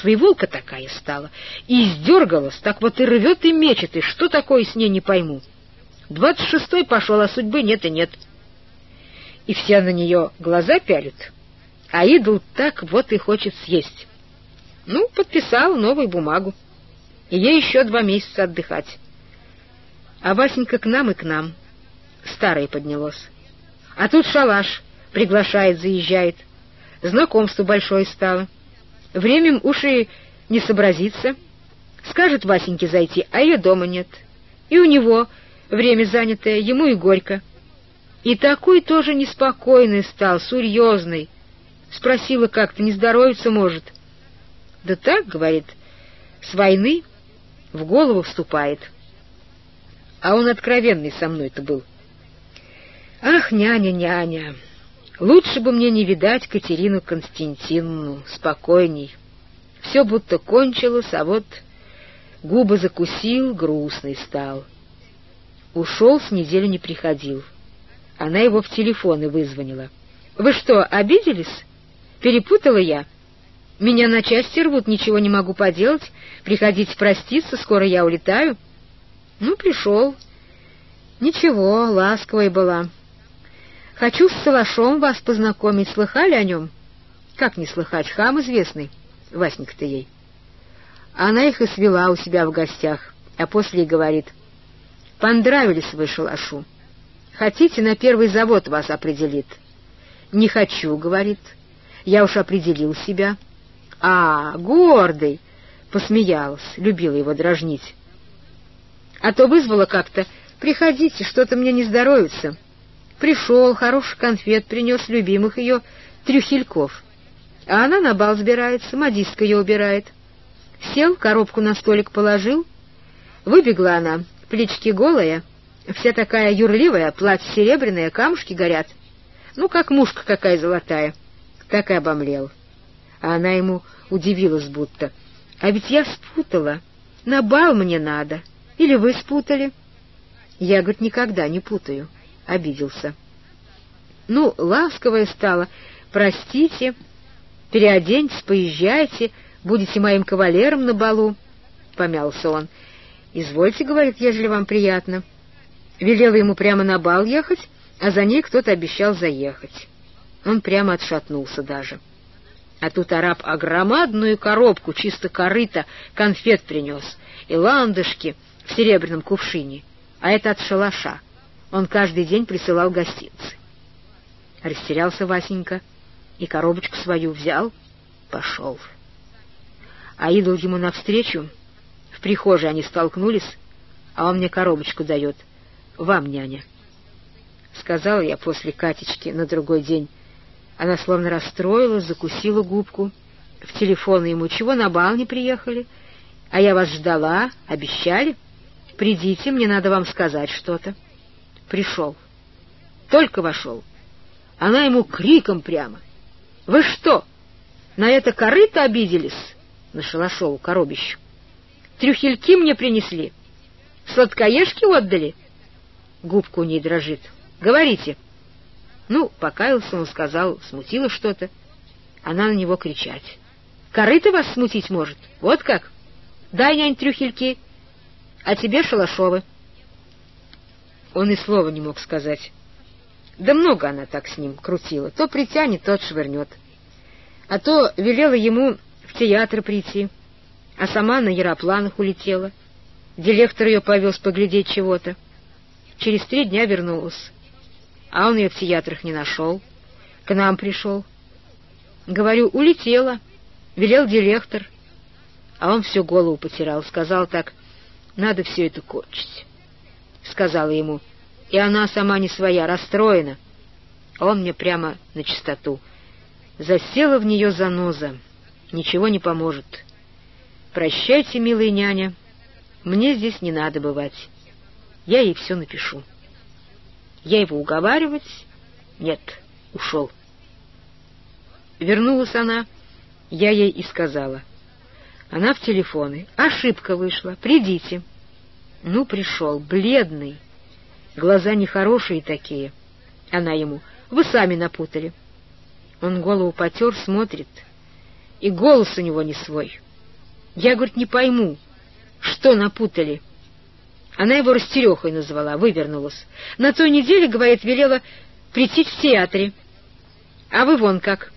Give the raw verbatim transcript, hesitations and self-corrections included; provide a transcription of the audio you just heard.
своеволка такая стала, и издергалась, так вот и рвет, и мечет, и что такое с ней не пойму. Двадцать шестой пошел, а судьбы нет и нет. И все на нее глаза пялят, а идол так вот и хочет съесть. Ну, подписал новую бумагу, и ей еще два месяца отдыхать. А Васенька к нам и к нам, старое поднялось. А тут шалаш приглашает, заезжает, знакомство большое стало. Временем уж и не сообразится. Скажет Васеньке зайти, а ее дома нет. И у него время занятое, ему и горько. И такой тоже неспокойный стал, серьезный. Спросила как-то, не здоровится, может. Да так, говорит, с войны в голову вступает. А он откровенный со мной-то был. Ах, няня, няня, лучше бы мне не видать Катерину Константиновну, спокойней. Все будто кончилось, а вот губы закусил, грустный стал. Ушел, с неделю не приходил. Она его в телефон и вызвонила. «Вы что, обиделись? Перепутала я? Меня на части рвут, ничего не могу поделать. Приходите проститься, скоро я улетаю». Ну, пришел. Ничего, ласковая была. «Хочу с Салашом вас познакомить. Слыхали о нем?» «Как не слыхать? Хам известный, Васенька-то ей». Она их и свела у себя в гостях, а после и говорит: «Понравились вы Шалашу. Хотите, на первый завод вас определит?» «Не хочу», — говорит, — «я уж определил себя». «А, гордый!» — посмеялась, любила его дражнить. А то вызвала как-то: «Приходите, что-то мне не здоровится». Пришел, хороший конфет принес, любимых ее трюхельков. А она на бал сбирается, модистка ее убирает. Сел, коробку на столик положил. Выбегла она, плечики голая, вся такая юрливая, платье серебряное, камушки горят. Ну, как мушка какая золотая. Так и обомлел. А она ему удивилась будто: «А ведь я спутала, на бал мне надо. Или вы спутали?» «Я, говорит, никогда не путаю». Обиделся. Ну, ласковая стала: «Простите, переоденьтесь, поезжайте, будете моим кавалером на балу». Помялся он. «Извольте, — говорит, — ежели вам приятно». Велела ему прямо на бал ехать, а за ней кто-то обещал заехать. Он прямо отшатнулся даже. А тут араб огромадную коробку, чисто корыто, конфет принес, и ландышки в серебряном кувшине, а это от Шалаша. Он каждый день присылал гостинцы. Растерялся Васенька и коробочку свою взял, пошел. А идол ему навстречу, в прихожей они столкнулись, а он мне коробочку дает: «Вам, няня». Сказала я после Катечки на другой день. Она словно расстроилась, закусила губку. В телефон ему: «Чего на бал не приехали? А я вас ждала, обещали. Придите, мне надо вам сказать что-то». Пришел. Только вошел. Она ему криком прямо: «Вы что, на это корыто обиделись?» На Шалашову коробищу. «Трюхельки мне принесли? Сладкоежки отдали?» Губка у ней дрожит. «Говорите». Ну, покаялся он, сказал, смутило что-то. Она на него кричать: «Корыто вас смутить может? Вот как? Дай, нянь, трюхельки, а тебе Шалашовы». Он и слова не мог сказать. Да много она так с ним крутила. То притянет, то отшвырнет. А то велела ему в театр прийти, а сама на яропланах улетела. Директор ее повез поглядеть чего-то. Через три дня вернулась. А он ее в театрах не нашел. К нам пришел. Говорю: улетела. Велел директор. А он всю голову потирал. Сказал так: надо все это кончить. Сказала ему, и она сама не своя, расстроена. А он мне прямо начистоту: засела в нее заноза, ничего не поможет. Прощайте, милая няня, мне здесь не надо бывать. Я ей все напишу. Я его уговаривать? Нет, ушел. Вернулась она, я ей и сказала. Она в телефоны: ошибка вышла, придите. Ну, пришел, бледный, глаза нехорошие такие. Она ему: вы сами напутали. Он голову потер, смотрит, и голос у него не свой. Я, говорит, не пойму, что напутали. Она его растерехой назвала, вывернулась. На той неделе, говорит, велела прийти в театре. А вы вон как.